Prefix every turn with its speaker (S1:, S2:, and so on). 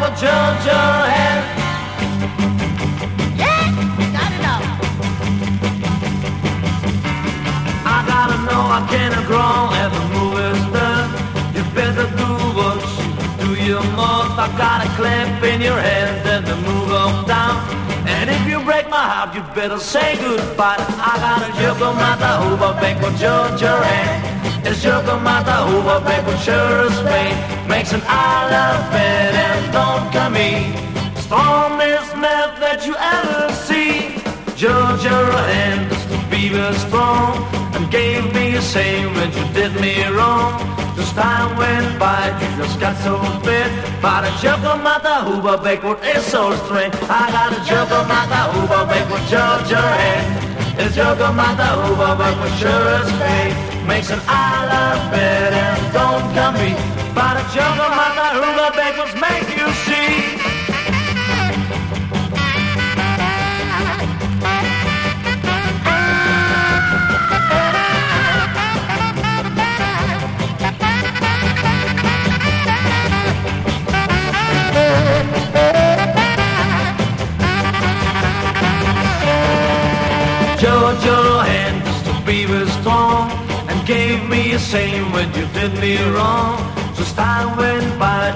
S1: with Jojo hand.
S2: Yeah, got it up.
S1: I gotta know I can't grow at the movie's done. You better do what you do your most. I got a clamp in your hand and the move on down. And if you break my heart, you better say goodbye. I got a Yoko Mata Hoover back with Jojo hand. It's Yoko Mata Hoover back with sure Spain. Makes an isle of bed and don't come in. Strongest map that you ever see. Jojo hand is the beaver strong. And gave me a shame when you did me wrong. As time went by, you just got so bad. But a Yoko Mata Hoover backward is so strange. I got a Yoko Mata Hoover backward Jojo hand. It's Yoko Mata Hoover backward sure as fate. Makes an isle of bed and don't come me. But a Yoko Mata Hoover backwards make you see. Jojo hand used to be very strong and gave me a shame when you did me wrong. So time went by.